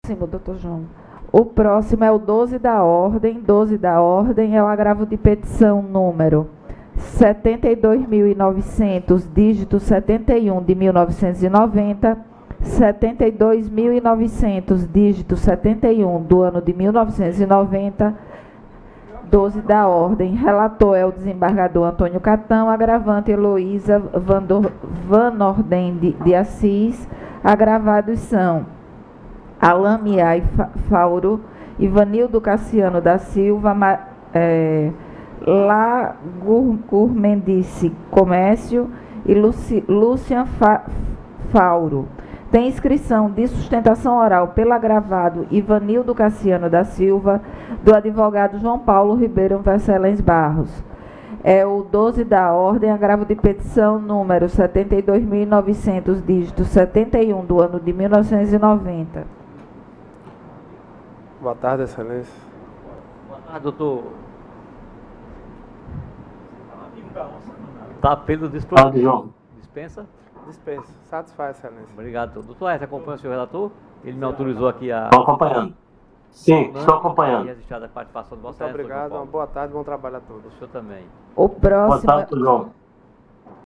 próximo, doutor João. O próximo é o 12 da ordem. 12 da ordem é o agravo de petição número 72.900, dígito 71 de 1990, 72.900, dígito 71 do ano de 1990, 12 da ordem. Relator é o desembargador Antônio Catão, agravante Heloísa Van Orden de Assis. Agravados são Alain Miai Fauro, Ivanildo Cassiano da Silva, La Gourmendice Comércio e Lucian Fauro. Tem inscrição de sustentação oral pelo agravado Ivanildo Cassiano da Silva, do advogado João Paulo Ribeiro Vecelens Barros. É o 12 da ordem, agravo de petição número 72.900, dígito 71 do ano de 1990. Boa tarde, excelência. Boa tarde, doutor. Tá pelo disponível. Dispensa? Dispensa. Satisfaz, excelência. Obrigado. Doutor Aécio, acompanha o senhor relator? Ele me autorizou aqui a... Estou acompanhando. Sim, estou acompanhando. E registrada a participação do vosso Muito obrigado, uma boa tarde, bom trabalho a todos. O senhor também. O próximo... Boa tarde, João.